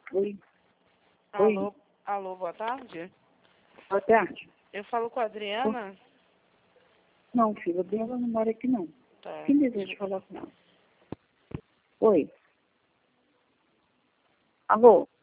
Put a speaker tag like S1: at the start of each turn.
S1: Oi.
S2: Alô, alô, boa tarde.
S1: Boa tarde.
S2: Eu falo com a Adriana.
S1: Não, filha, dela não mora aqui, não.
S2: Tá.
S1: Quem deseja falar com ela? Oi. Alô?